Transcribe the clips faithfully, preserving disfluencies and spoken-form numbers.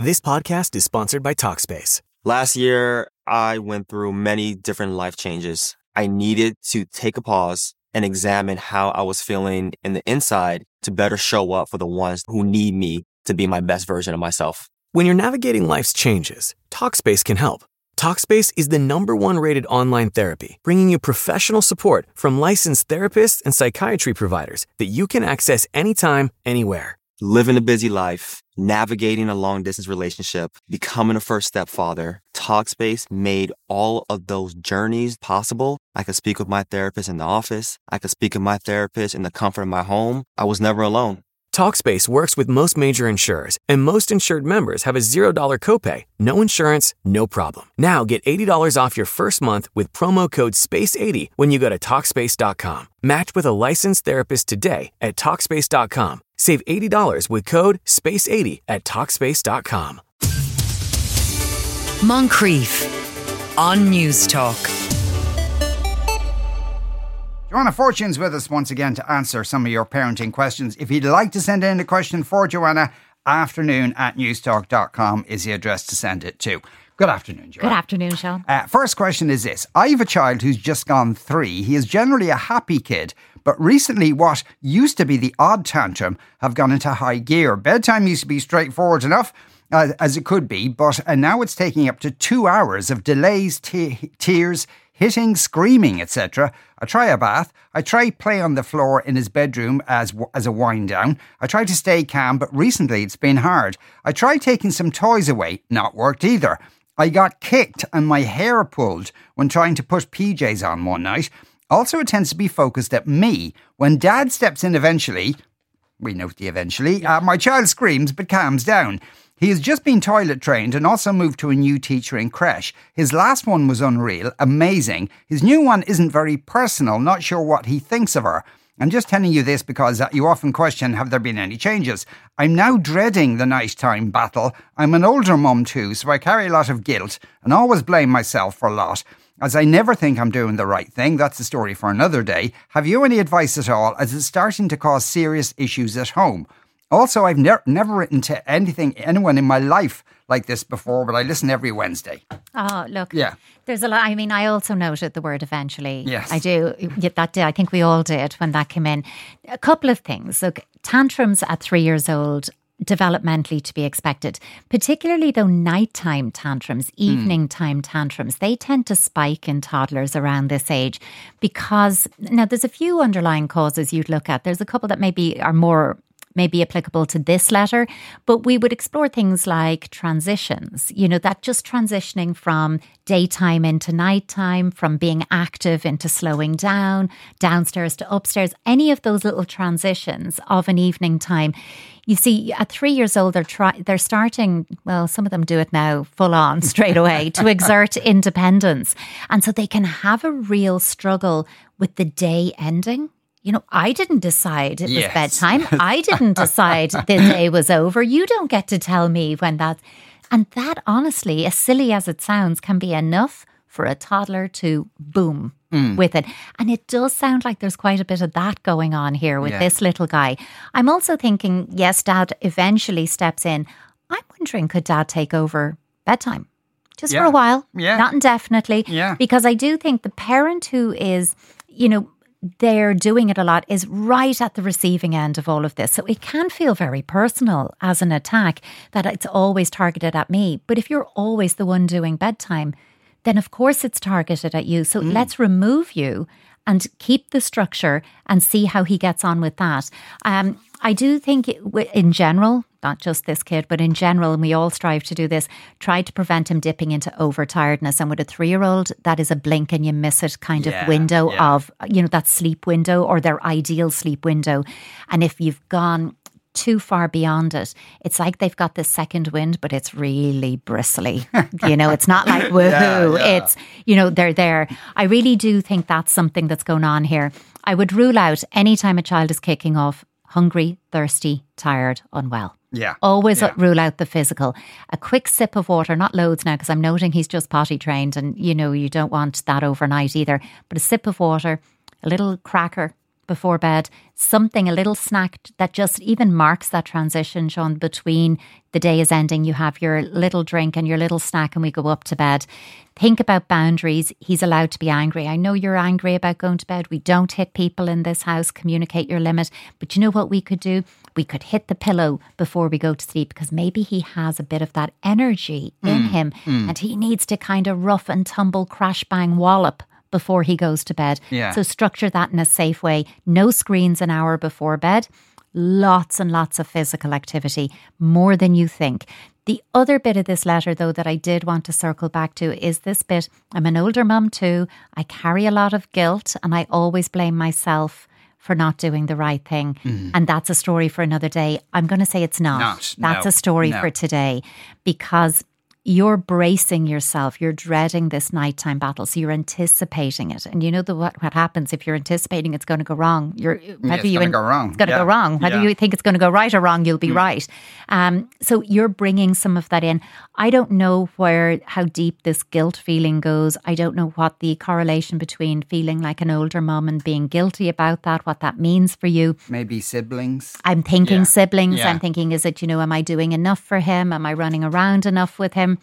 This podcast is sponsored by Talkspace. Last year, I went through many different life changes. I needed to take a pause and examine how I was feeling in the inside to better show up for the ones who need me to be my best version of myself. When you're navigating life's changes, Talkspace can help. Talkspace is the number one rated online therapy, bringing you professional support from licensed therapists and psychiatry providers that you can access anytime, anywhere. Living a busy life, navigating a long-distance relationship, becoming a first-step father, Talkspace made all of those journeys possible. I could speak with my therapist in the office. I could speak with my therapist in the comfort of my home. I was never alone. Talkspace works with most major insurers, and most insured members have a zero dollars copay. No insurance, no problem. Now get eighty dollars off your first month with promo code space eighty when you go to Talkspace dot com. Match with a licensed therapist today at Talkspace dot com. Save eighty dollars with code space eighty at Talkspace dot com. Moncrief on News Talk. Joanna Fortune's with us once again to answer some of your parenting questions. If you'd like to send in a question for Joanna, afternoon at newstalk dot com is the address to send it to. Good afternoon, Joanna. Good afternoon, Sean. Uh, first question is this. I have a child who's just gone three. He is generally a happy kid, but recently what used to be the odd tantrum have gone into high gear. Bedtime used to be straightforward enough, uh, as it could be, but uh, now it's taking up to two hours of delays, te- tears, hitting, screaming, et cetera. I try a bath. I try play on the floor in his bedroom as as a wind down. I try to stay calm, but recently it's been hard. I tried taking some toys away. Not worked either. I got kicked and my hair pulled when trying to put P Js on one night. Also, it tends to be focused at me. When Dad steps in eventually, we note the eventually, uh, my child screams but calms down. He has just been toilet trained and also moved to a new teacher in creche. His last one was unreal, amazing. His new one isn't very personal, not sure what he thinks of her. I'm just telling you this because uh, you often question, have there been any changes? I'm now dreading the nighttime battle. I'm an older mum too, so I carry a lot of guilt and always blame myself for a lot, as I never think I'm doing the right thing. That's a story for another day. Have you any advice at all, as it's starting to cause serious issues at home? Also, I've ne- never written to anything, anyone in my life like this before, but I listen every Wednesday. Oh, look. Yeah. There's a lot. I mean, I also noted the word eventually. Yes. I do. Yeah, that did. I think we all did when that came in. A couple of things. Look, tantrums at three years old, developmentally to be expected, particularly though nighttime tantrums, evening time tantrums, they tend to spike in toddlers around this age because, now there's a few underlying causes you'd look at. There's a couple that maybe are more may be applicable to this letter, but we would explore things like transitions, you know, that just transitioning from daytime into nighttime, from being active into slowing down, downstairs to upstairs, any of those little transitions of an evening time. You see, at three years old, they're try- they're starting, well, some of them do it now full on straight away, to exert independence. And so they can have a real struggle with the day ending. You know, I didn't decide it Yes. was bedtime. I didn't decide the day was over. You don't get to tell me when that... And that, honestly, as silly as it sounds, can be enough for a toddler to boom mm. with it. And it does sound like there's quite a bit of that going on here with yeah. this little guy. I'm also thinking, yes, Dad eventually steps in. I'm wondering, could Dad take over bedtime? Just yeah. for a while, yeah. not indefinitely. Yeah. Because I do think the parent who is, you know, they're doing it a lot is right at the receiving end of all of this. So it can feel very personal as an attack that it's always targeted at me. But if you're always the one doing bedtime, then of course it's targeted at you. So mm. let's remove you and keep the structure and see how he gets on with that. Um, I do think in general, not just this kid, but in general, and we all strive to do this, try to prevent him dipping into overtiredness. And with a three-year-old, that is a blink and you miss it kind yeah, of window yeah. of, you know, that sleep window or their ideal sleep window. And if you've gone too far beyond it, it's like they've got this second wind, but it's really bristly. You know, it's not like woohoo. Yeah, yeah. It's, you know, they're there. I really do think that's something that's going on here. I would rule out anytime a child is kicking off hungry, thirsty, tired, unwell. Yeah. Always yeah. rule out the physical. A quick sip of water, not loads now, because I'm noting he's just potty trained and, you know, you don't want that overnight either. But a sip of water, a little cracker, before bed, something, a little snack that just even marks that transition, Sean, between the day is ending, you have your little drink and your little snack and we go up to bed. Think about boundaries. He's allowed to be angry. I know you're angry about going to bed. We don't hit people in this house. Communicate your limit. But you know what we could do? We could hit the pillow before we go to sleep, because maybe he has a bit of that energy in Mm, him mm. and he needs to kind of rough and tumble, crash, bang, wallop before he goes to bed. Yeah. So structure that in a safe way. No screens an hour before bed. Lots and lots of physical activity, more than you think. The other bit of this letter, though, that I did want to circle back to is this bit. I'm an older mum too. I carry a lot of guilt and I always blame myself for not doing the right thing. Mm. And that's a story for another day. I'm going to say it's not. Not, That's no, a story no. for today, because you're bracing yourself. You're dreading this nighttime battle. So you're anticipating it. And you know the what, what happens if you're anticipating it's going to go wrong. You're whether it's you gonna go wrong. It's going to Yeah. go wrong. Whether Yeah. you think it's going to go right or wrong, you'll be right. Um, so you're bringing some of that in. I don't know where how deep this guilt feeling goes. I don't know what the correlation between feeling like an older mum and being guilty about that, what that means for you. Maybe siblings. I'm thinking Yeah. siblings. Yeah. I'm thinking, is it, you know, am I doing enough for him? Am I running around enough with him?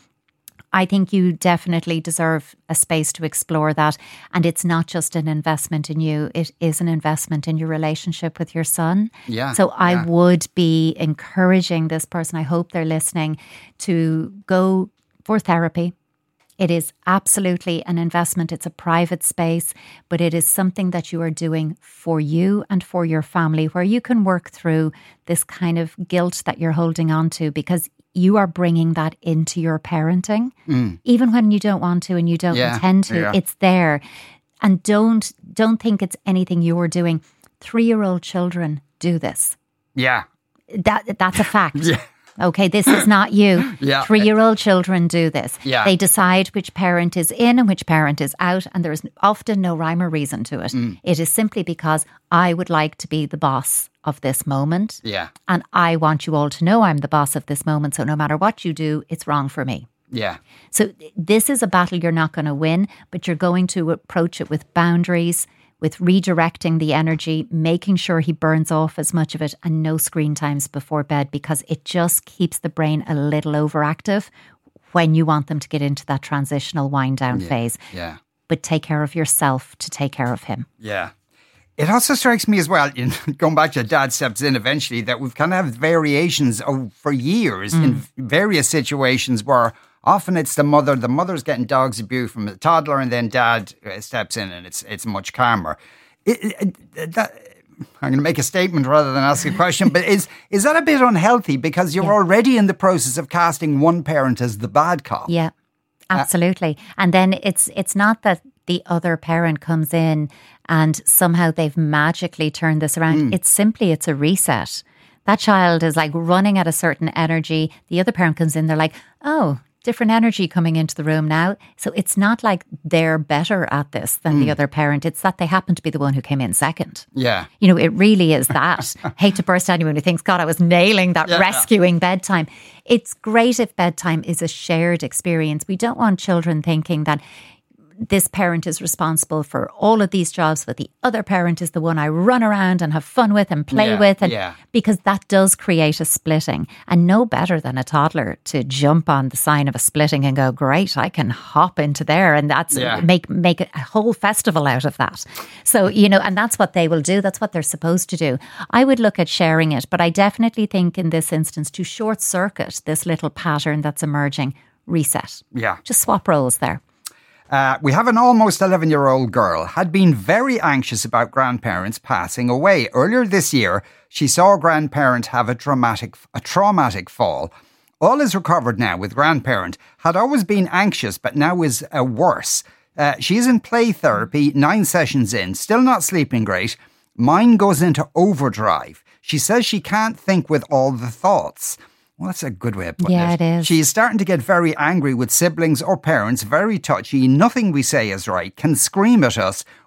I think you definitely deserve a space to explore that. And it's not just an investment in you, it is an investment in your relationship with your son. Yeah, So I yeah. would be encouraging this person, I hope they're listening, to go for therapy. It is absolutely an investment. It's a private space, but it is something that you are doing for you and for your family, where you can work through this kind of guilt that you're holding on to, because you are bringing that into your parenting, even when you don't want to and you don't Yeah, intend to. yeah. It's there. And don't don't think it's anything you're doing. Three-year-old children do this. Yeah. That That's a fact. Yeah. Okay, this is not you. Yeah. Three-year-old children do this. Yeah. They decide which parent is in and which parent is out, and there is often no rhyme or reason to it. Mm. It is simply because I would like to be the boss of this moment, Yeah. and I want you all to know I'm the boss of this moment, so no matter what you do, it's wrong for me. Yeah. So this is a battle you're not going to win, but you're going to approach it with boundaries, with redirecting the energy, making sure he burns off as much of it, and no screen times before bed, because it just keeps the brain a little overactive when you want them to get into that transitional wind down phase. Yeah. But take care of yourself to take care of him. Yeah. It also strikes me as well, you know, going back to dad steps in eventually, that we've kind of had variations of, for years in various situations where often it's the mother, the mother's getting dog's abuse from the toddler, and then dad uh, steps in and it's it's much calmer. It, it, it- that, I'm going to make a statement rather than ask a question, but is is that a bit unhealthy, because you're Yeah. already in the process of casting one parent as the bad cop? Yeah, absolutely. And then it's it's not that the other parent comes in and somehow they've magically turned this around. It's simply, it's a reset. That child is like running at a certain energy. The other parent comes in, they're like, oh, different energy coming into the room now. So it's not like they're better at this than the other parent. It's that they happen to be the one who came in second. Yeah. You know, it really is that. Hate to burst anyone who thinks, God, I was nailing that Yeah. rescuing bedtime. It's great if bedtime is a shared experience. We don't want children thinking that this parent is responsible for all of these jobs, but the other parent is the one I run around and have fun with and play Yeah, with. And yeah. because that does create a splitting, and no better than a toddler to jump on the sign of a splitting and go, great, I can hop into there. And that's Yeah. make, make a whole festival out of that. So, you know, and that's what they will do. That's what they're supposed to do. I would look at sharing it, but I definitely think in this instance to short circuit this little pattern that's emerging, reset. Yeah. Just swap roles there. Uh, we have an almost eleven-year-old girl, had been very anxious about grandparents passing away. Earlier this year, she saw a grandparent have a traumatic, a traumatic fall. All is recovered now with grandparent. Had always been anxious, but now is uh, worse. Uh, she's in play therapy, nine sessions in, still not sleeping great. Mind goes into overdrive. She says she can't think with all the thoughts. Well, that's a good way of putting Yeah, it. it is. She's starting to get very angry with siblings or parents, very touchy. Nothing we say is right, can scream at us.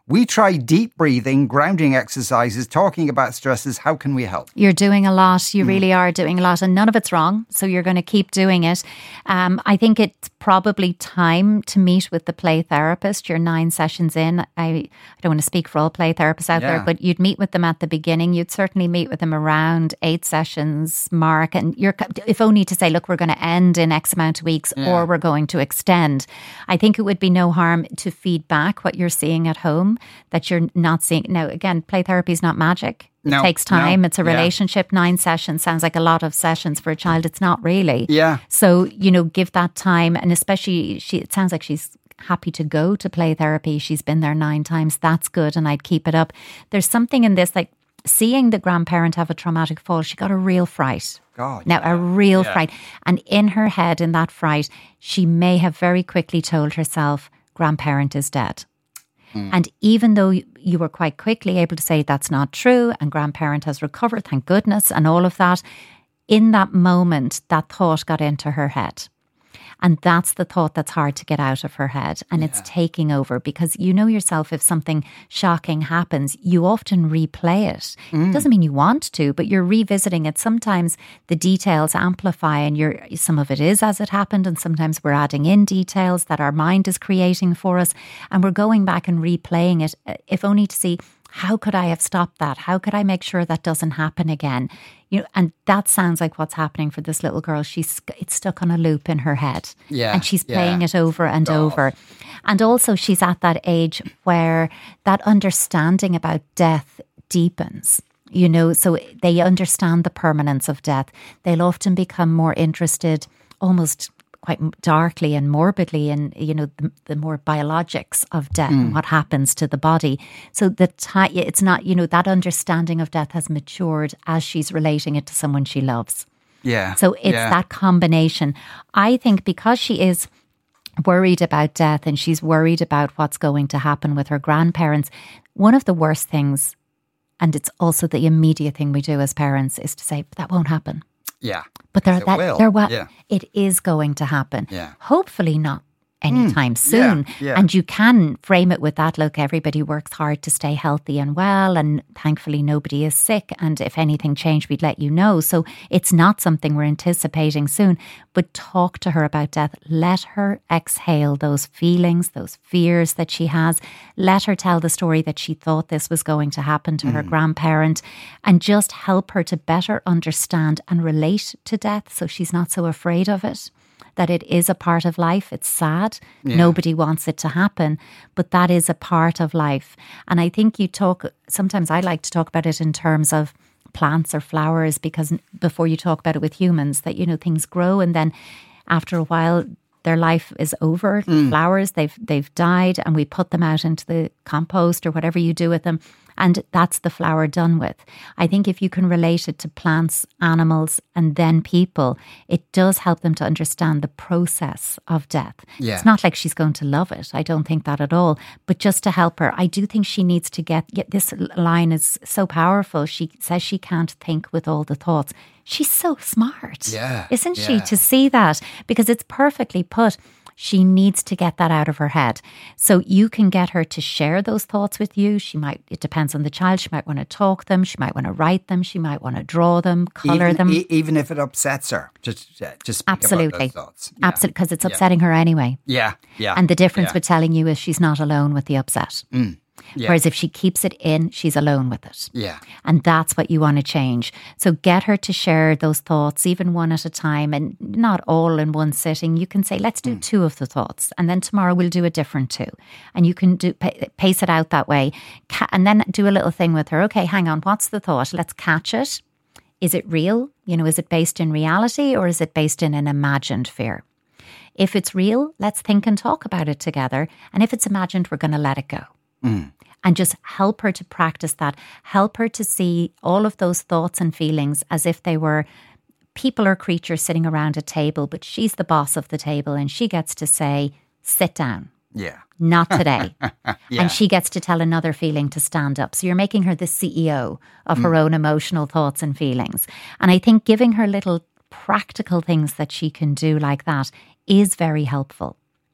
We try deep breathing, grounding exercises, talking about stresses. How can we help? You're doing a lot. You mm. really are doing a lot, and none of it's wrong. So you're going to keep doing it. Um, I think it's probably time to meet with the play therapist. You're nine sessions in. I, I don't want to speak for all play therapists out yeah. there, but you'd meet with them at the beginning. You'd certainly meet with them around eight sessions mark, and you're if only to say, look, we're going to end in X amount of weeks, yeah. or we're going to extend. I think it would be no harm to feed back what you're seeing at home that you're not seeing. Now, again, play therapy is not magic. It no, takes time. No, it's a relationship. Yeah. Nine sessions sounds like a lot of sessions for a child. It's not really. Yeah. So, you know, give that time. And especially, she. it sounds like she's happy to go to play therapy. She's been there nine times. That's good. And I'd keep it up. There's something in this, like seeing the grandparent have a traumatic fall. She got a real fright. God. Now, yeah. a real yeah. fright. And in her head, in that fright, she may have very quickly told herself, grandparent is dead. Mm. And even though you were quite quickly able to say that's not true and grandparent has recovered, thank goodness, and all of that, in that moment, that thought got into her head. And that's the thought that's hard to get out of her head. And yeah. it's taking over, because you know yourself, if something shocking happens, you often replay it. Mm. It doesn't mean you want to, but you're revisiting it. Sometimes the details amplify, and you're, some of it is as it happened. And sometimes we're adding in details that our mind is creating for us. And we're going back and replaying it, if only to see, how could I have stopped that? How could I make sure that doesn't happen again? You know, and that sounds like what's happening for this little girl. She's it's stuck on a loop in her head, yeah, and she's yeah. playing it over and oh. over. And also, she's at that age where that understanding about death deepens. You know, so they understand the permanence of death. They'll often become more interested, almost quite darkly and morbidly, in, you know, the, the more biologics of death mm. and what happens to the body. So the ti- it's not, you know, that understanding of death has matured as she's relating it to someone she loves. Yeah. So it's yeah. that combination. I think because she is worried about death and she's worried about what's going to happen with her grandparents, one of the worst things, and it's also the immediate thing we do as parents, is to say, that won't happen. Yeah. But there, it that, will. there, well, yeah. it is going to happen. Yeah. Hopefully not anytime mm. soon. Yeah. Yeah. And you can frame it with that. Look, everybody works hard to stay healthy and well, and thankfully nobody is sick. And if anything changed, we'd let you know. So it's not something we're anticipating soon. But talk to her about death. Let her exhale those feelings, those fears that she has. Let her tell the story that she thought this was going to happen to mm. her grandparent, and just help her to better understand and relate to death, so she's not so afraid of it. That it is a part of life. It's sad. Yeah. Nobody wants it to happen, but that is a part of life. And I think you talk, sometimes I like to talk about it in terms of plants or flowers, because before you talk about it with humans, that, you know, things grow, and then after a while their life is over. Mm. Flowers, they've they've died, and we put them out into the compost or whatever you do with them, and that's the flower done with. I think if you can relate it to plants, animals, and then people, it does help them to understand the process of death. Yeah. It's not like she's going to love it. I don't think that at all. But just to help her, I do think she needs to get, get this line is so powerful. She says she can't think with all the thoughts. She's so smart, yeah, isn't yeah. she, to see that? Because it's perfectly put. She needs to get that out of her head. So you can get her to share those thoughts with you. She might, it depends on the child. She might want to talk them. She might want to write them. She might want to draw them, colour even, them. E- even if it upsets her, just, just speak Absolutely. about those thoughts. Yeah. Absolutely, because it's upsetting yeah. her anyway. Yeah, yeah. And the difference yeah. with telling you is she's not alone with the upset. Mm. Yeah. Whereas if she keeps it in, she's alone with it. Yeah. And that's what you want to change. So get her to share those thoughts, even one at a time, and not all in one sitting. You can say, let's do mm. two of the thoughts, and then tomorrow we'll do a different two. And you can do pace it out that way. And then do a little thing with her. Okay, hang on, what's the thought? Let's catch it. Is it real? You know, is it based in reality, or is it based in an imagined fear? If it's real, let's think and talk about it together. And if it's imagined, we're going to let it go. Mm. And just help her to practice that. Help her to see all of those thoughts and feelings as if they were people or creatures sitting around a table, but she's the boss of the table, and she gets to say, sit down. Yeah. Not today. yeah. And she gets to tell another feeling to stand up. So you're making her the C E O of mm. her own emotional thoughts and feelings. And I think giving her little practical things that she can do like that is very helpful.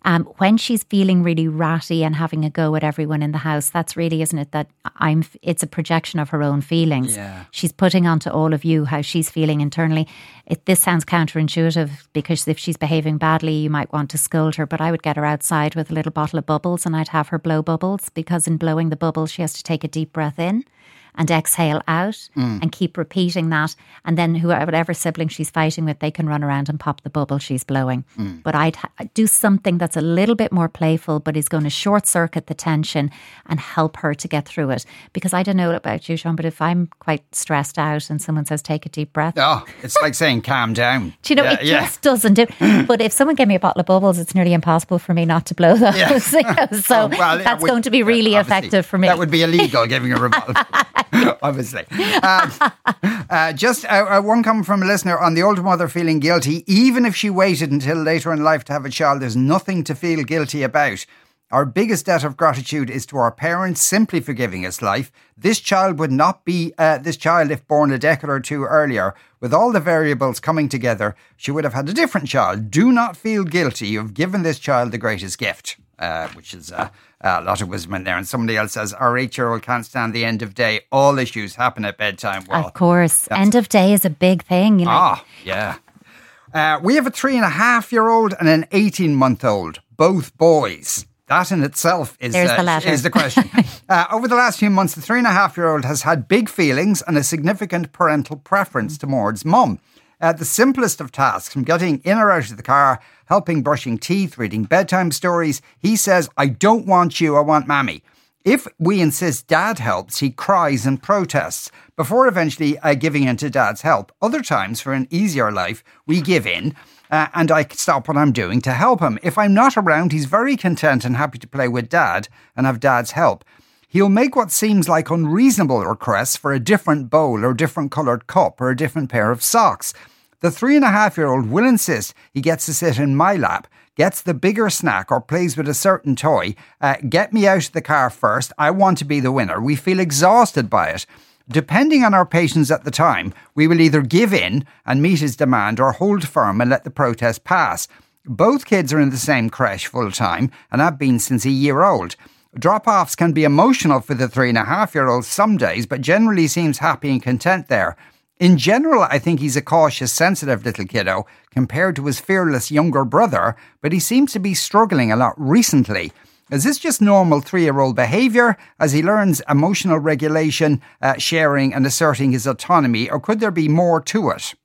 Um, when she's feeling really ratty and having a go at everyone in the house, that's really, isn't it, that I'm, it's a projection of her own feelings. Yeah. She's putting onto all of you how she's feeling internally. It, this sounds counterintuitive, because if she's behaving badly, you might want to scold her, but I would get her outside with a little bottle of bubbles and I'd have her blow bubbles, because in blowing the bubbles, she has to take a deep breath in and exhale out mm. and keep repeating that. And then whoever, whatever sibling she's fighting with, they can run around and pop the bubble she's blowing. Mm. But I'd ha- do something that's a little bit more playful, but is going to short circuit the tension and help her to get through it. Because I don't know about you, Sean, but if I'm quite stressed out and someone says, take a deep breath. Oh, it's like saying calm down. Do you know, yeah, it yeah. just doesn't do. But if someone gave me a bottle of bubbles, it's nearly impossible for me not to blow those. Yeah. You know, so oh, well, that's would, going to be really yeah, effective for me. That would be illegal, giving her a bottle. Obviously. Um, uh, just uh, uh, one comment from a listener on the older mother feeling guilty. Even if she waited until later in life to have a child, there's nothing to feel guilty about. Our biggest debt of gratitude is to our parents simply for giving us life. This child would not be uh, this child if born a decade or two earlier. With all the variables coming together, she would have had a different child. Do not feel guilty. You've given this child the greatest gift, uh, which is uh, a lot of wisdom in there. And somebody else says, our eight-year-old can't stand the end of day. All issues happen at bedtime. Well, of course. End of day is a big thing. You know? Ah, yeah. Uh, we have a three and a half year old and an eighteen month old, both boys. That in itself is, There's uh, the letter. is the question. uh, over the last few months, the three and a half year old has had big feelings and a significant parental preference towards mum. Uh, the simplest of tasks, from getting in or out of the car, helping brushing teeth, reading bedtime stories, he says, I don't want you, I want mammy. If we insist dad helps, he cries and protests, before eventually uh, giving in to dad's help. Other times, for an easier life, we give in uh, and I stop what I'm doing to help him. If I'm not around, he's very content and happy to play with dad and have dad's help. He'll make what seems like unreasonable requests for a different bowl or different coloured cup or a different pair of socks. The three and a half year old will insist he gets to sit in my lap, gets the bigger snack or plays with a certain toy. Uh, get me out of the car first. I want to be the winner. We feel exhausted by it. Depending on our patience at the time, we will either give in and meet his demand or hold firm and let the protest pass. Both kids are in the same creche full time and have been since a year old. Drop-offs can be emotional for the three and a half year old some days, but generally seems happy and content there. In general, I think he's a cautious, sensitive little kiddo compared to his fearless younger brother, but he seems to be struggling a lot recently. Is this just normal three-year-old behaviour as he learns emotional regulation, uh, sharing and asserting his autonomy, or could there be more to it?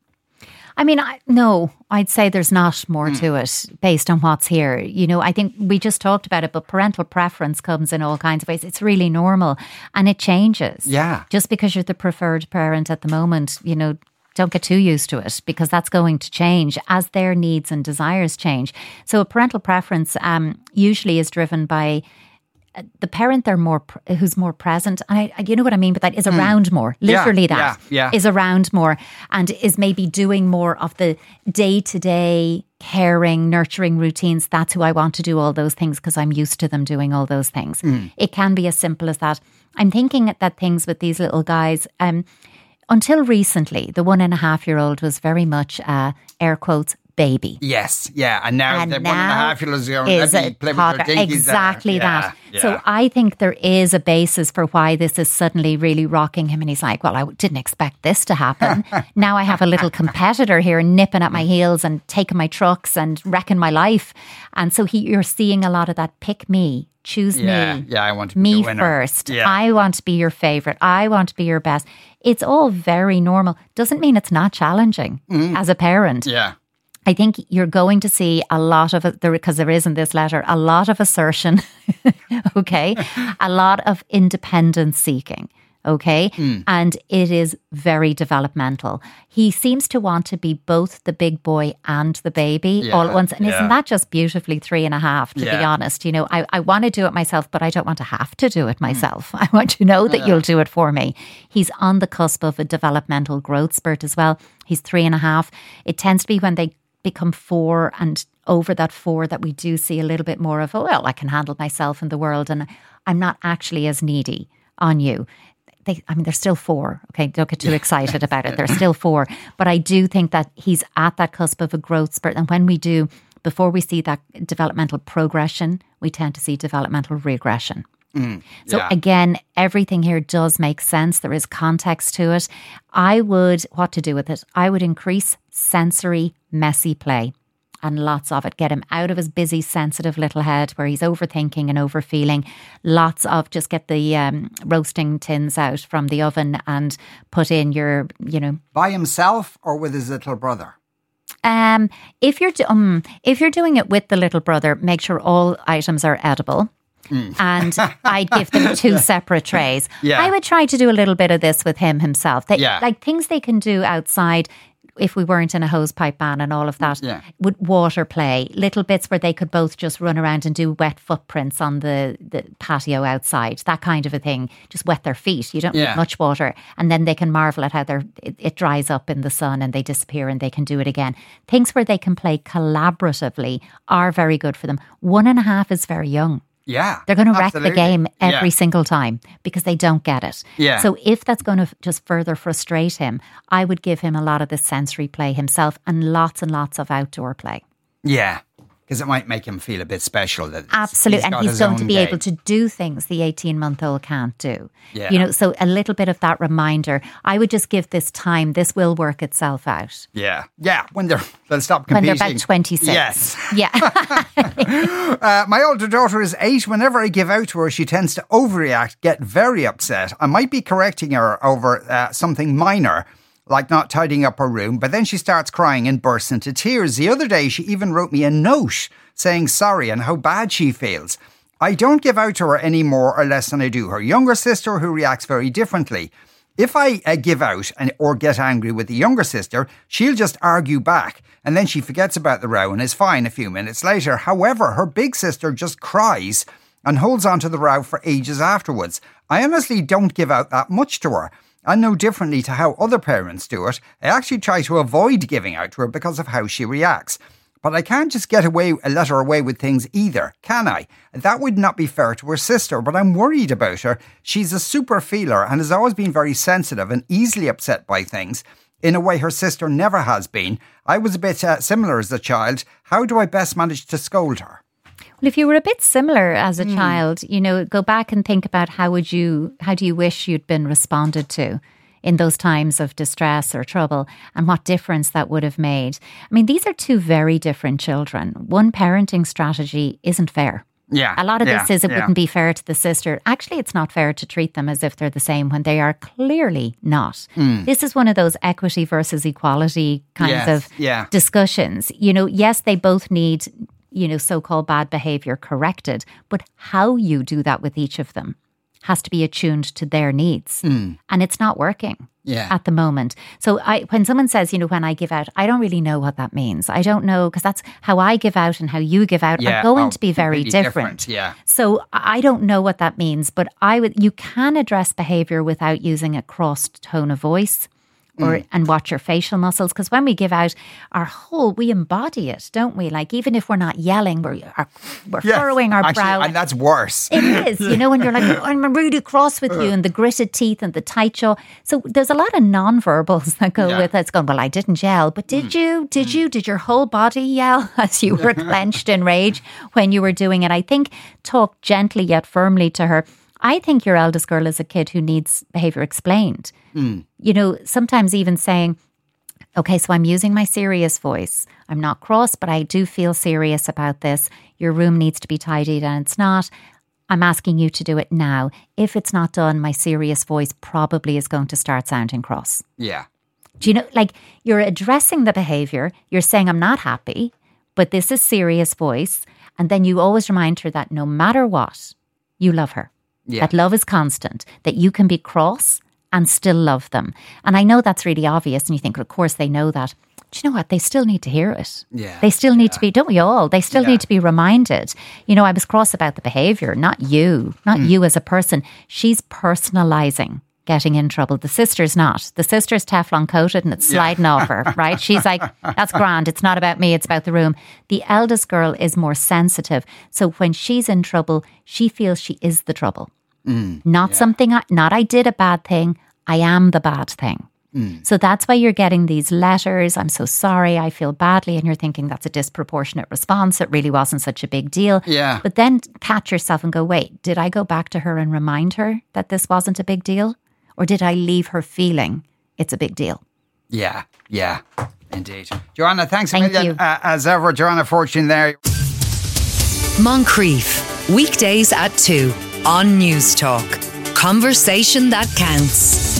I mean, I, no, I'd say there's not more mm. to it based on what's here. You know, I think we just talked about it, but parental preference comes in all kinds of ways. It's really normal and it changes. Yeah. Just because you're the preferred parent at the moment, you know, don't get too used to it, because that's going to change as their needs and desires change. So a parental preference um, usually is driven by the parent they're more who's more present, and I, you know what I mean, but that is around mm. more, literally yeah, that yeah, yeah. is around more and is maybe doing more of the day-to-day caring, nurturing routines. That's who I want to do all those things because I'm used to them doing all those things. Mm. It can be as simple as that. I'm thinking that things with these little guys, um, until recently, the one and a half year old was very much uh, air quotes baby. Yes, yeah, and now and the now one and a half year old is going is to a play with toddler. her dinkies. Exactly there. Yeah, that. yeah. So I think there is a basis for why this is suddenly really rocking him, and he's like, "Well, I didn't expect this to happen. Now I have a little competitor here nipping at my heels and taking my trucks and wrecking my life." And so he, you're seeing a lot of that. Pick me. Choose yeah, me. Yeah, I want to be me the winner. first. Yeah. I want to be your favourite. I want to be your best. It's all very normal. Doesn't mean it's not challenging mm. as a parent. Yeah. I think you're going to see a lot of it, because there is in this letter, a lot of assertion, okay? A lot of independence seeking, okay? Mm. And it is very developmental. He seems to want to be both the big boy and the baby yeah, all at once. And yeah. isn't that just beautifully three and a half, to yeah. be honest? You know, I, I want to do it myself, but I don't want to have to do it myself. Mm. I want to know that yeah. you'll do it for me. He's on the cusp of a developmental growth spurt as well. He's three and a half. It tends to be when they become four and over that four that we do see a little bit more of, oh, well, I can handle myself in the world and I'm not actually as needy on you. They, I mean, they're still four. Okay, don't get too excited about it. They're still four. But I do think that he's at that cusp of a growth spurt. And when we do before we see that developmental progression, we tend to see developmental regression. Mm, so yeah. again, everything here does make sense. There is context to it. I would, what to do with it? I would increase sensory, messy play and lots of it. Get him out of his busy, sensitive little head where he's overthinking and overfeeling. Lots of, just get the um, roasting tins out from the oven and put in your, you know. By himself or with his little brother? Um, if you're, do- um, if you're doing it with the little brother, make sure all items are edible. Mm. And I give them two separate trays. Yeah. I would try to do a little bit of this with him himself. They, yeah. Like things they can do outside if we weren't in a hosepipe ban and all of that. Yeah. Would water play, little bits where they could both just run around and do wet footprints on the, the patio outside, that kind of a thing. Just wet their feet. You don't yeah. need much water. And then they can marvel at how they're, it, it dries up in the sun and they disappear and they can do it again. Things where they can play collaboratively are very good for them. One and a half is very young. Yeah. They're going to wreck absolutely. the game every yeah. single time because they don't get it. Yeah. So if that's going to just further frustrate him, I would give him a lot of the sensory play himself and lots and lots of outdoor play. Yeah. Because it might make him feel a bit special. That Absolutely. he's and he's going to be day. able to do things the eighteen-month-old can't do. Yeah. You know, so a little bit of that reminder. I would just give this time. This will work itself out. Yeah. Yeah. When they're, they'll stop When competing. they're about twenty-six. Yes. Yeah. uh, my older daughter is eight. Whenever I give out to her, she tends to overreact, get very upset. I might be correcting her over uh, something minor, like not tidying up her room, but then she starts crying and bursts into tears. The other day, she even wrote me a note saying sorry and how bad she feels. I don't give out to her any more or less than I do her younger sister, who reacts very differently. If I uh, give out and or get angry with the younger sister, she'll just argue back, and then she forgets about the row and is fine a few minutes later. However, her big sister just cries and holds on to the row for ages afterwards. I honestly don't give out that much to her. And no differently to how other parents do it, I actually try to avoid giving out to her because of how she reacts. But I can't just get away, let her away with things either, can I? That would not be fair to her sister, but I'm worried about her. She's a super feeler and has always been very sensitive and easily upset by things, in a way her sister never has been. I was a bit uh, similar as a child. How do I best manage to scold her? Well, if you were a bit similar as a mm. child, you know, go back and think about how would you, how do you wish you'd been responded to in those times of distress or trouble, and what difference that would have made. I mean, these are two very different children. One parenting strategy isn't fair. Yeah. A lot of yeah, this is it yeah. wouldn't be fair to the sister. Actually, it's not fair to treat them as if they're the same when they are clearly not. Mm. This is one of those equity versus equality kinds yes, of yeah. discussions. You know, yes, they both need, you know, so-called bad behaviour corrected, but how you do that with each of them has to be attuned to their needs. Mm. And it's not working yeah. at the moment. So I, when someone says, you know, when I give out, I don't really know what that means. I don't know, because that's how I give out and how you give out yeah. are going oh, to be very different. different. Yeah. So I don't know what that means, but I would. You can address behaviour without using a crossed tone of voice. Or, and watch your facial muscles, because when we give out our whole, we embody it, don't we? Like, even if we're not yelling, we're, our, we're yes, furrowing our actually, brow. And that's worse. It is, you know, when you're like, oh, I'm really cross with you, and the gritted teeth and the tight jaw. So there's a lot of non-verbals that go yeah. with it. It's going, well, I didn't yell, but did mm. you? Did mm. you? Did your whole body yell as you were clenched in rage when you were doing it? I think talk gently yet firmly to her. I think your eldest girl is a kid who needs behaviour explained. Mm. You know, sometimes even saying, okay, so I'm using my serious voice. I'm not cross, but I do feel serious about this. Your room needs to be tidied and it's not. I'm asking you to do it now. If it's not done, my serious voice probably is going to start sounding cross. Yeah. Do you know, like, you're addressing the behaviour. You're saying, I'm not happy, but this is serious voice. And then you always remind her that no matter what, you love her. Yeah. That love is constant, that you can be cross and still love them. And I know that's really obvious, and you think, well, of course they know that. Do you know what? They still need to hear it. Yeah. They still need yeah. to be, don't we all? They still yeah. need to be reminded. You know, I was cross about the behaviour, not you, not mm. you as a person. She's personalising getting in trouble. The sister's not. The sister's Teflon coated and it's sliding yeah. off her, right? She's like, that's grand. It's not about me. It's about the room. The eldest girl is more sensitive. So when she's in trouble, she feels she is the trouble. Mm, not yeah. something, I, not I did a bad thing. I am the bad thing. Mm. So that's why you're getting these letters, I'm so sorry, I feel badly, and you're thinking that's a disproportionate response. It really wasn't such a big deal. Yeah. But then catch yourself and go, wait, did I go back to her and remind her that this wasn't a big deal? Or did I leave her feeling it's a big deal? Yeah, yeah, indeed. Joanna, thanks Thank a million. you. Uh, as ever, Joanna Fortune there. Moncrief, weekdays at two on News Talk. Conversation that counts.